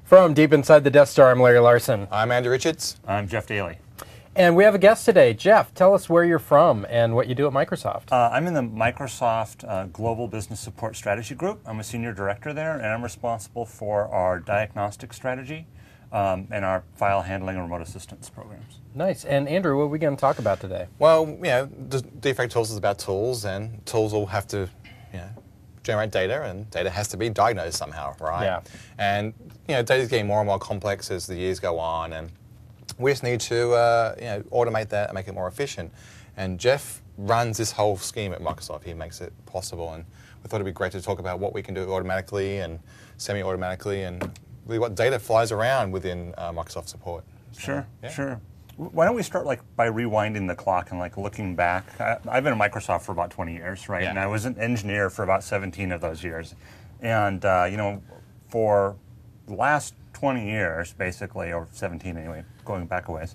From deep inside the Death Star, I'm Larry Larson. I'm Andrew Richards. I'm Jeff Daly. And we have a guest today. Jeff, tell us where you're from and what you do at Microsoft. I'm in the Microsoft Global Business Support Strategy Group. I'm a senior director there, and I'm responsible for our diagnostic strategy and our file handling and remote assistance programs. Nice. And Andrew, what are we going to talk about today? Well, the Defect Tools is about tools, and tools all have to, generate data, and data has to be diagnosed somehow, right? Yeah. And data's getting more and more complex as the years go on, and we just need to automate that and make it more efficient. And Jeff runs this whole scheme at Microsoft. He makes it possible, and we thought it'd be great to talk about what we can do automatically and semi-automatically, and really what data flies around within Microsoft support. So, Sure. Why don't we start by rewinding the clock and looking back? I've been at Microsoft for about 20 years, right? Yeah. And I was an engineer for about 17 of those years. And for the last 20 years, basically, or 17 anyway, going back a ways,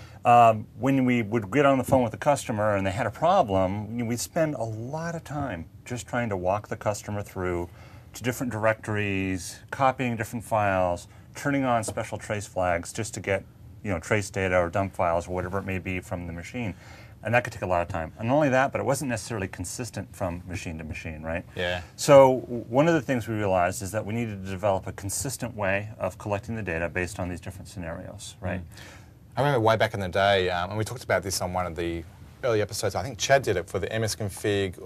when we would get on the phone with the customer and they had a problem, we'd spend a lot of time just trying to walk the customer through to different directories, copying different files, turning on special trace flags just to get trace data or dump files or whatever it may be from the machine. And that could take a lot of time. And not only that, but it wasn't necessarily consistent from machine to machine, right? Yeah. So one of the things we realized is that we needed to develop a consistent way of collecting the data based on these different scenarios, right? I remember way back in the day, and we talked about this on one of the early episodes. I think Chad did it for the msconfig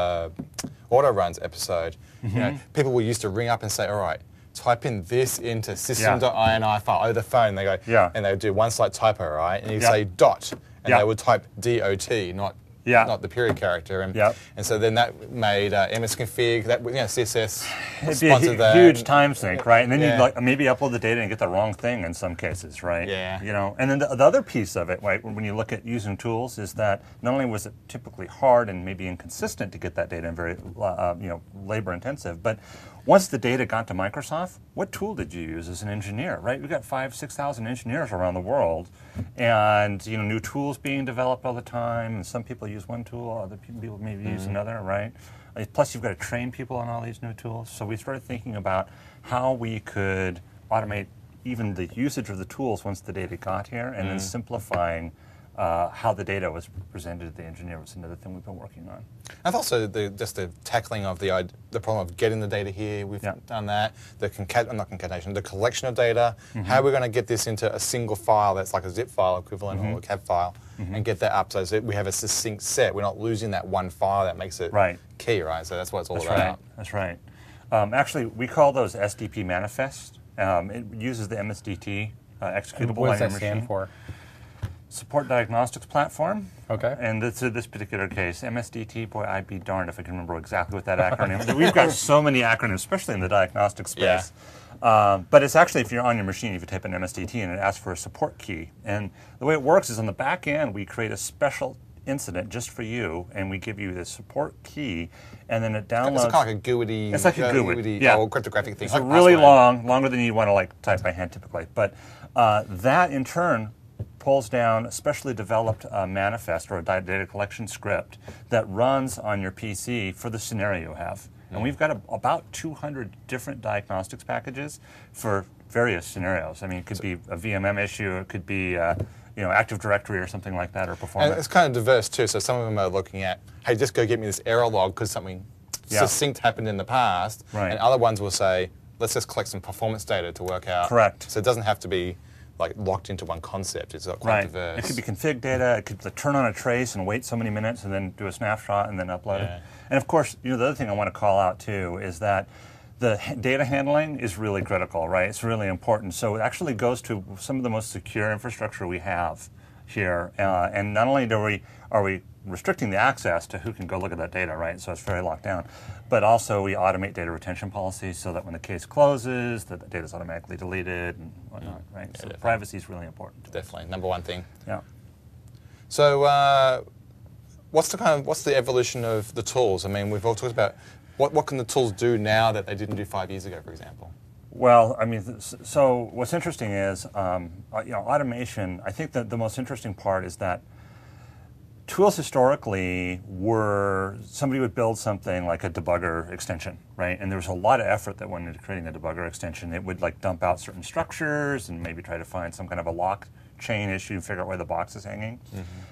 auto runs episode. Mm-hmm. People were used to ring up and say, all right, type in this into system.ini file over the phone. They go, and they would do one slight typo, right? And you say dot, and they would type DOT, not the period character. And so then that made msconfig, that CSS sponsored that. Huge time sink, right? And then you'd maybe upload the data and get the wrong thing in some cases, right? Yeah. And then the other piece of it, right, when you look at using tools, is that not only was it typically hard and maybe inconsistent to get that data and very labor intensive, but once the data got to Microsoft, what tool did you use as an engineer, right? We've got 5,000-6,000 engineers around the world, and new tools being developed all the time. And some people use one tool, other people maybe use another, right? Plus, you've got to train people on all these new tools. So we started thinking about how we could automate even the usage of the tools once the data got here, and then simplifying how the data was presented to the engineer was another thing we've been working on. And also just the tackling of the problem of getting the data here. We've done that. The the collection of data. How we're going to get this into a single file that's like a zip file equivalent or a CAD file, and get that up so that we have a succinct set. We're not losing that one file that makes it key, right? So that's what it's all about. That's right. Actually, we call those SDP manifests. It uses the MSDT executable what does on your that stand machine. for? Support Diagnostics Platform. Okay. And this particular case, MSDT, boy, I'd be darned if I can remember exactly what that acronym is. We've got so many acronyms, especially in the diagnostic space. But it's actually, if you're on your machine, if you type in MSDT and it asks for a support key. And the way it works is on the back end, we create a special incident just for you, and we give you the support key, and then it downloads. It's kind of like a GUID. It's like a GUID, or cryptographic thing. It's really long, longer than you want to type by hand typically. But that in turn pulls down a specially developed manifest or a data collection script that runs on your PC for the scenario you have. And we've got about 200 different diagnostics packages for various scenarios. I mean, it could be a VMM issue, it could be Active Directory or something like that, or performance. And it's kind of diverse too. So some of them are looking at, hey, just go get me this error log because something succinct happened in the past. Right. And other ones will say, let's just collect some performance data to work out. Correct. So it doesn't have to be locked into one concept. It's quite diverse. It could be config data. It could turn on a trace and wait so many minutes and then do a snapshot and then upload it. And of course, the other thing I want to call out too is that the data handling is really critical, right? It's really important. So it actually goes to some of the most secure infrastructure we have here. And not only are we restricting the access to who can go look at that data, right? So it's very locked down. But also we automate data retention policies so that when the case closes, that the data is automatically deleted and whatnot, right? So privacy is really important. Definitely, number one thing. Yeah. So what's the evolution of the tools? I mean, we've all talked about what can the tools do now that they didn't do 5 years ago, for example? Well, I mean, so what's interesting is, automation. I think that the most interesting part is that tools historically were somebody would build something like a debugger extension, right? And there was a lot of effort that went into creating a debugger extension. It would like dump out certain structures and maybe try to find some kind of a lock chain issue and figure out where the box is hanging.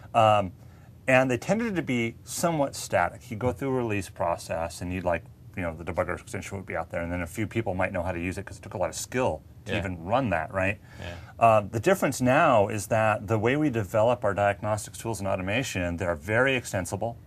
And they tended to be somewhat static. You go through a release process and you'd like, the debugger extension would be out there, and then a few people might know how to use it because it took a lot of skill to even run that, right? The difference now is that the way we develop our diagnostics tools and automation, they're very extensible.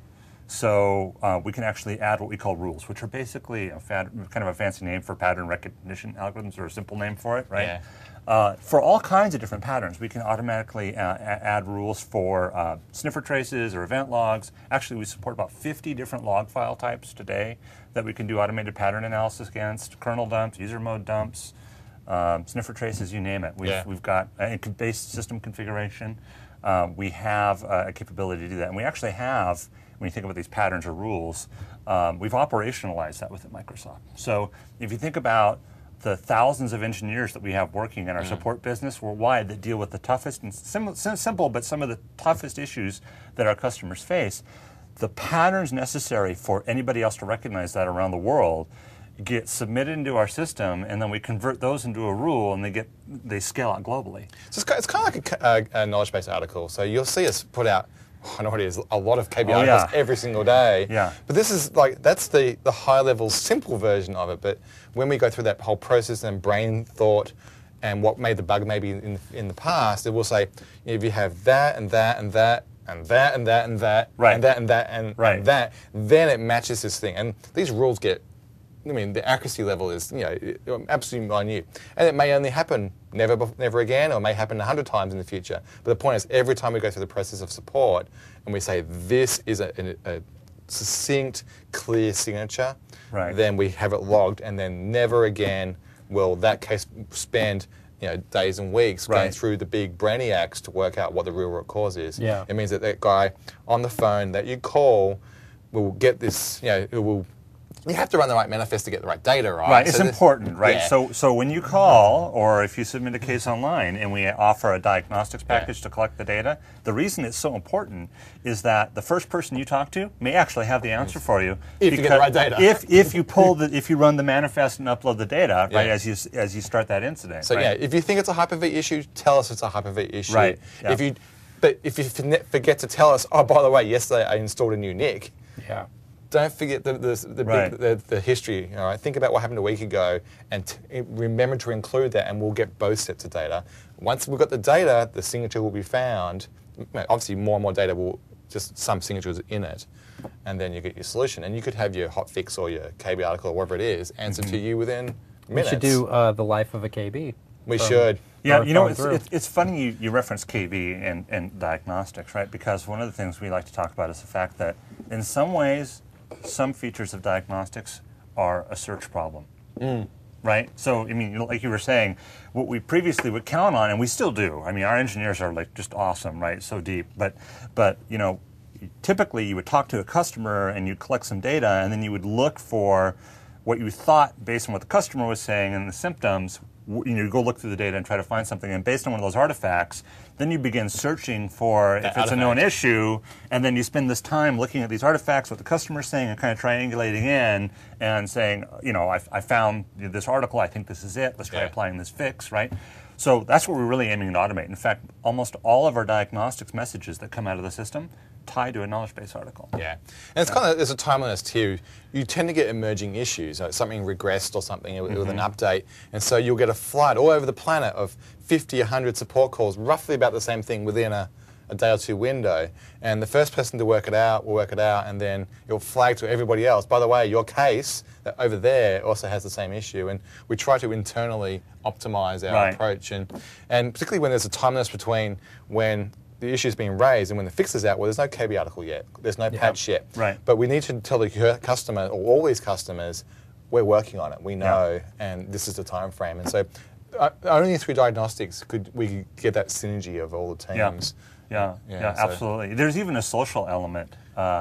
So we can actually add what we call rules, which are basically kind of a fancy name for pattern recognition algorithms, or a simple name for it, right? For all kinds of different patterns, we can automatically add rules for sniffer traces or event logs. Actually, we support about 50 different log file types today that we can do automated pattern analysis against: kernel dumps, user mode dumps, sniffer traces, you name it. We've got base system configuration. We have a capability to do that. And we actually have, when you think about these patterns or rules, we've operationalized that within Microsoft. So if you think about the thousands of engineers that we have working in our support business worldwide that deal with the toughest and simple, but some of the toughest issues that our customers face, the patterns necessary for anybody else to recognize that around the world get submitted into our system, and then we convert those into a rule, and they scale out globally. So it's kind of like a knowledge base article. So you'll see us put out, I know what it is, a lot of KB articles every single day. But this is that's the high level simple version of it. But when we go through that whole process and brain thought and what made the bug maybe in the past, it will say, if you have that and that and that and that and that and that and that and that and that, then it matches this thing. And these rules get, the accuracy level is absolutely minute, and it may only happen never again, or it may happen 100 times in the future. But the point is, every time we go through the process of support, and we say this is a succinct, clear signature, then we have it logged, and then never again will that case spend days and weeks going through the big brainiacs to work out what the real root cause is. It means that guy on the phone that you call will get this, you have to run the right manifest to get the right data, right? Right, it's important, right? So when you call, or if you submit a case online and we offer a diagnostics package to collect the data, the reason it's so important is that the first person you talk to may actually have the answer for you. If you get the right data. If you run the manifest and upload the data, right, as you start that incident. So if you think it's a Hyper-V issue, tell us it's a Hyper-V issue. Right. But if you forget to tell us, oh, by the way, yesterday I installed a new NIC. Don't forget the history. Think about what happened a week ago, and remember to include that, and we'll get both sets of data. Once we've got the data, the signature will be found. Obviously, more and more data will just some signatures in it, and then you get your solution. And you could have your hot fix or your KB article or whatever it is answered to you within minutes. We should do the life of a KB. We should. Yeah, it's funny you reference KB and diagnostics, right? Because one of the things we like to talk about is the fact that in some ways, some features of diagnostics are a search problem, right? So, like you were saying, what we previously would count on, and we still do. Our engineers are just awesome, right? So deep. But typically you would talk to a customer and you'd collect some data, and then you would look for what you thought based on what the customer was saying and the symptoms. You go look through the data and try to find something, and based on one of those artifacts, then you begin searching for if it's a known issue, and then you spend this time looking at these artifacts, what the customer's saying, and kind of triangulating in and saying, I found this article, I think this is it, let's try applying this fix, right? So that's what we're really aiming to automate. In fact, almost all of our diagnostics messages that come out of the system tie to a knowledge base article. And it's there's a timeliness too. You tend to get emerging issues, something regressed or something with an update, and so you'll get a flood all over the planet of 50, 100 support calls, roughly about the same thing within a day or two window. And the first person to work it out will work it out, and then it'll flag to everybody else. By the way, your case over there also has the same issue, and we try to internally optimize our approach, and particularly when there's a timeliness between when the issue is being raised and when the fix is out, well, there's no KB article yet. There's no patch yet. But we need to tell the customer, or all these customers, we're working on it. We know, and this is the time frame. And so only through diagnostics could we get that synergy of all the teams. So absolutely. There's even a social element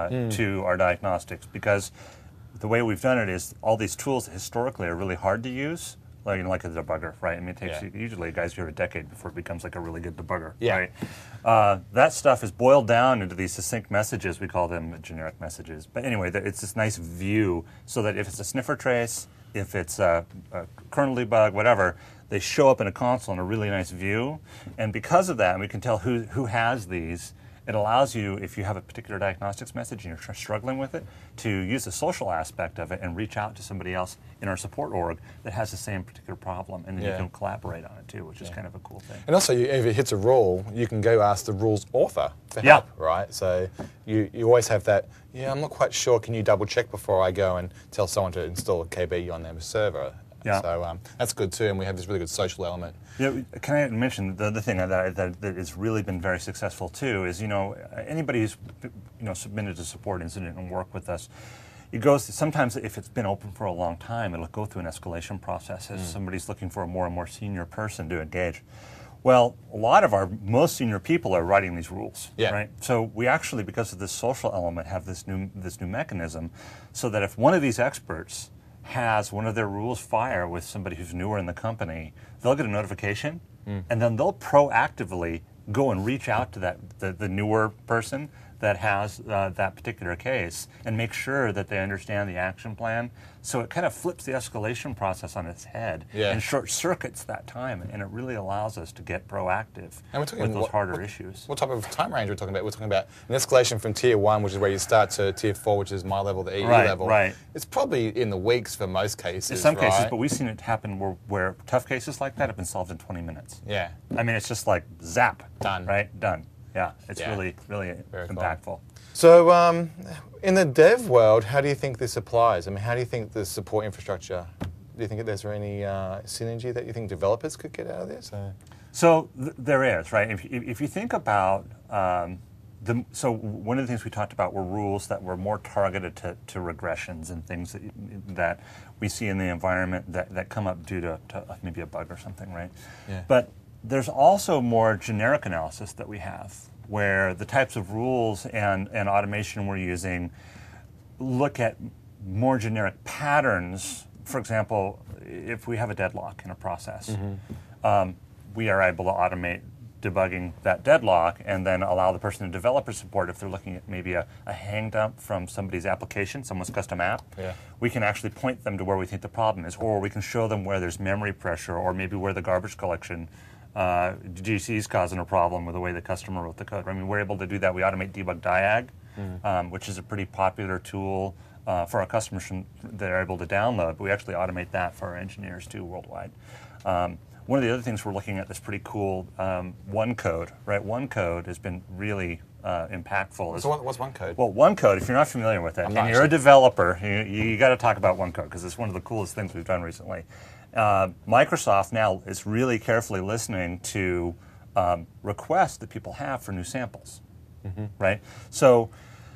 to our diagnostics, because the way we've done it is all these tools that historically are really hard to use, like a debugger, right? I mean, it takes usually guys here a decade before it becomes like a really good debugger, Yeah. right? That stuff is boiled down into these succinct messages. We call them generic messages. But anyway, it's this nice view so that if it's a sniffer trace, if it's a kernel debug, whatever, they show up in a console in a really nice view. And because of that, we can tell who has these. It allows you, if you have a particular diagnostics message and you're struggling with it, to use the social aspect of it and reach out to somebody else in our support org that has the same particular problem, and then you can collaborate on it too, which is kind of a cool thing. And also, if it hits a rule, you can go ask the rules author for help, right? So you always have that, I'm not quite sure, can you double check before I go and tell someone to install a KB on their server? Yeah. So that's good too, and we have this really good social element. Yeah, can I mention the other thing that has really been very successful too is, anybody who's submitted a support incident and work with us, it goes, sometimes if it's been open for a long time, it'll go through an escalation process as somebody's looking for a more and more senior person to engage. Well, a lot of our most senior people are writing these rules, right? So we actually, because of this social element, have this new mechanism, so that if one of these experts has one of their rules fire with somebody who's newer in the company, they'll get a notification, and then they'll proactively go and reach out to the newer person that has that particular case and make sure that they understand the action plan. So it kind of flips the escalation process on its head and short circuits that time, and it really allows us to get proactive with those harder issues. What type of time range are we talking about? We're talking about an escalation from tier 1, which is where you start, to tier 4, which is my level, the EU level. Right. It's probably in the weeks for most cases. In some cases, but we've seen it happen where tough cases like that have been solved in 20 minutes. Yeah. I mean, it's just like zap. Done. Right? Done. Yeah, it's really, really impactful. Cool. So in the dev world, how do you think this applies? I mean, how do you think the support infrastructure, do you think there's any synergy that you think developers could get out of this? So there is, right? If you think about, so one of the things we talked about were rules that were more targeted to regressions and things that we see in the environment that come up due to maybe a bug or something, right? Yeah. But there's also more generic analysis that we have, where the types of rules and automation we're using look at more generic patterns. For example, if we have a deadlock in a process, we are able to automate debugging that deadlock and then allow the person to developer support if they're looking at maybe a hang dump from somebody's application, someone's custom app. We can actually point them to where we think the problem is, or we can show them where there's memory pressure, or maybe where the garbage collection GC is causing a problem with the way the customer wrote the code. I mean, we're able to do that. We automate debug diag, which is a pretty popular tool for our customers that are able to download, but we actually automate that for our engineers too worldwide. One of the other things we're looking at that's pretty cool, OneCode, right? OneCode has been really impactful. So what's OneCode? Well, OneCode, if you're not familiar with it, and you're a developer, you got to talk about OneCode because it's one of the coolest things we've done recently. Microsoft now is really carefully listening to requests that people have for new samples, right? So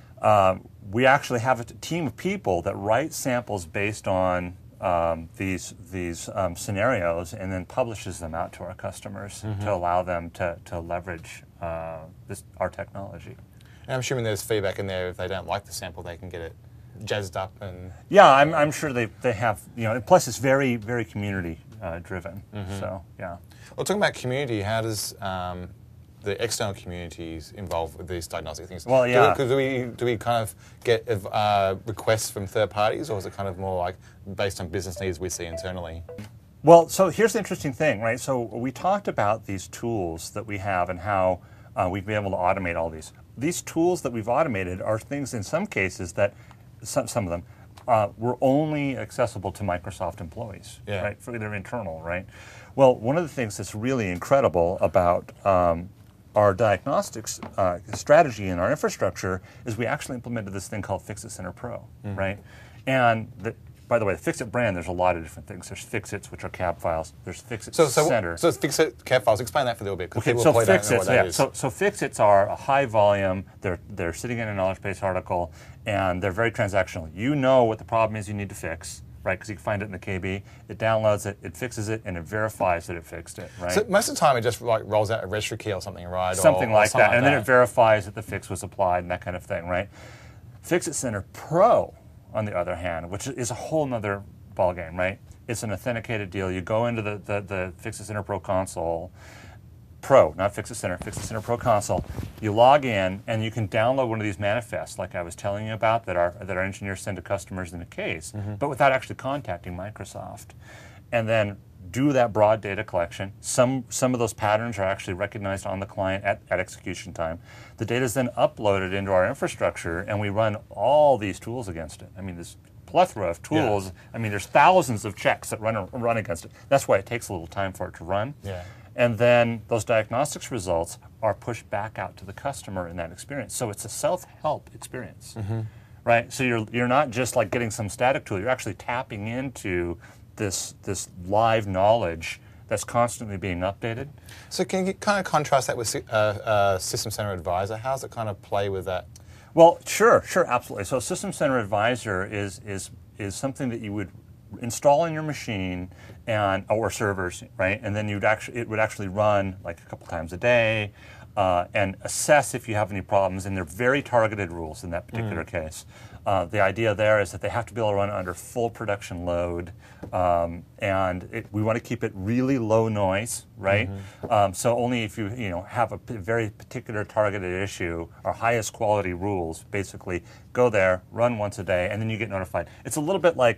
we actually have a team of people that write samples based on these scenarios and then publishes them out to our customers to allow them to leverage our technology. And I'm assuming there's feedback in there. If they don't like the sample, they can get it jazzed up and... Yeah, I'm sure they have, plus it's very, very community driven, so yeah. Well, talking about community, how does the external communities involved with these diagnostic things? Well, yeah. Do we kind of get requests from third parties, or is it kind of more like based on business needs we see internally? Well, so here's the interesting thing, right? So we talked about these tools that we have and how we've been able to automate all these. These tools that we've automated are things in some cases that, some of them, were only accessible to Microsoft employees, right? For their internal, right? Well, one of the things that's really incredible about our diagnostics strategy and our infrastructure is we actually implemented this thing called Fix-It Center Pro, right? And by the way, the Fix-It brand, there's a lot of different things. There's Fix-Its, which are cab files. There's Fix-It Center. So Fix-It cab files. Explain that for a little bit. Okay, so Fix-Its, So Fix-Its are a high volume. They're sitting in a knowledge base article, and they're very transactional. You know what the problem is you need to fix, right? Because you can find it in the KB. It downloads it, it fixes it, and it verifies that it fixed it, right? So most of the time, it just like rolls out a registry key or something, right? Something like that, and then it verifies that the fix was applied and that kind of thing, right? Fix-It Center Pro, on the other hand, which is a whole nother ballgame, right? It's an authenticated deal. You go into the Fixit Center Pro console, Pro, not Fixit Center, Fixit Center Pro console. You log in, and you can download one of these manifests, like I was telling you about, that our engineers send to customers in a case, but without actually contacting Microsoft. And then do that broad data collection. Some of those patterns are actually recognized on the client at execution time. The data is then uploaded into our infrastructure, and we run all these tools against it. I mean, this plethora of tools. Yeah. I mean, there's thousands of checks that run against it. That's why it takes a little time for it to run. Yeah. And then those diagnostics results are pushed back out to the customer in that experience. So it's a self-help experience, right? So you're not just like getting some static tool. You're actually tapping into this live knowledge that's constantly being updated. So can you kind of contrast that with System Center Advisor? How does it kind of play with that? Well, sure, absolutely. So System Center Advisor is something that you would install in your machine or servers, right? And then it would actually run like a couple times a day and assess if you have any problems. And they're very targeted rules in that particular case. The idea there is that they have to be able to run under full production load, and we want to keep it really low noise, right? So only if you have a very particular targeted issue, our highest quality rules basically go there, run once a day, and then you get notified. It's a little bit like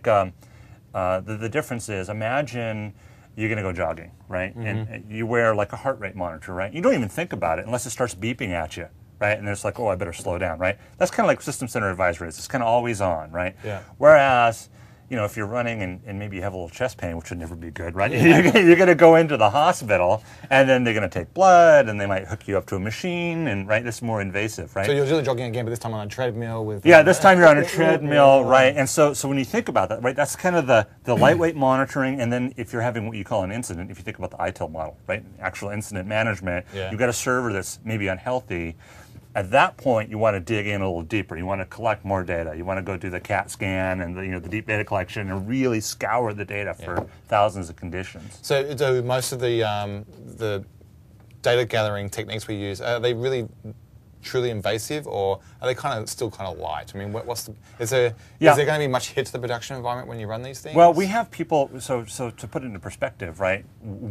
the difference is, imagine you're going to go jogging, right? And you wear like a heart rate monitor, right? You don't even think about it unless it starts beeping at you. Right, and it's like, oh, I better slow down, right? That's kind of like System Center Advisor is. It's kind of always on, right? Yeah. Whereas, if you're running and maybe you have a little chest pain, which would never be good, right? You're going to go into the hospital, and then they're going to take blood, and they might hook you up to a machine, and right, it's more invasive, right? So you're really jogging again, but this time on a treadmill with. Yeah, this time you're on a treadmill, right? And so when you think about that, right, that's kind of the lightweight monitoring, and then if you're having what you call an incident, if you think about the ITIL model, right, actual incident management, you've got a server that's maybe unhealthy. At that point, you want to dig in a little deeper. You want to collect more data. You want to go do the CAT scan and the deep data collection and really scour the data for thousands of conditions. So do most of the data gathering techniques we use, are they really truly invasive, or are they still kind of light? I mean, is there going to be much hit to the production environment when you run these things? Well, we have people. So to put it into perspective, right?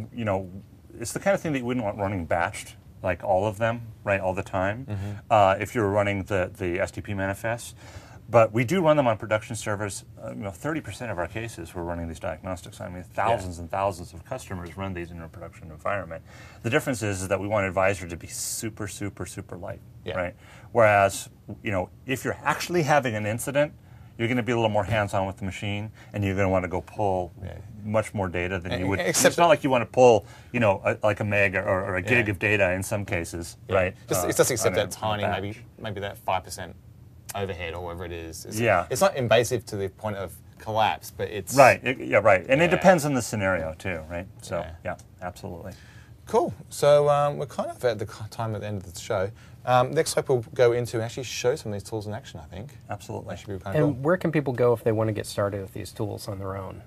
It's the kind of thing that you wouldn't want running batched, like all of them, right, all the time, if you're running the STP manifests. But we do run them on production servers. 30% of our cases, we're running these diagnostics. I mean, thousands and thousands of customers run these in a production environment. The difference is that we want Advisor to be super, super, super light, right? Whereas, if you're actually having an incident, you're going to be a little more hands-on with the machine, and you're going to want to go pull much more data than you would. It's not like you want to pull, like a meg or a gig of data in some cases, right? It's just except that tiny, maybe that 5% overhead or whatever it is. It's not invasive to the point of collapse, but it's right. Right, and it depends on the scenario too, right? So yeah absolutely. Cool. So we're kind of at the time at the end of the show. Next week we'll go into and actually show some of these tools in action, I think. Absolutely. That should be kind of cool. Where can people go if they want to get started with these tools on their own?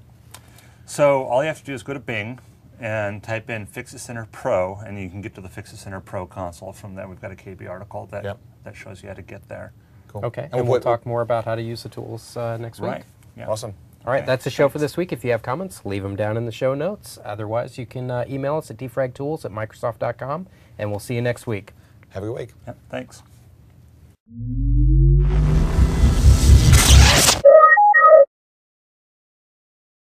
So all you have to do is go to Bing and type in Fixit Center Pro, and you can get to the Fixit Center Pro console. From there, we've got a KB article that shows you how to get there. Cool. Okay, and we'll talk more about how to use the tools next week. Right. Yeah. Awesome. All right, that's the show for this week. If you have comments, leave them down in the show notes. Otherwise, you can email us at defragtools@microsoft.com, and we'll see you next week. Have a good week. Thanks.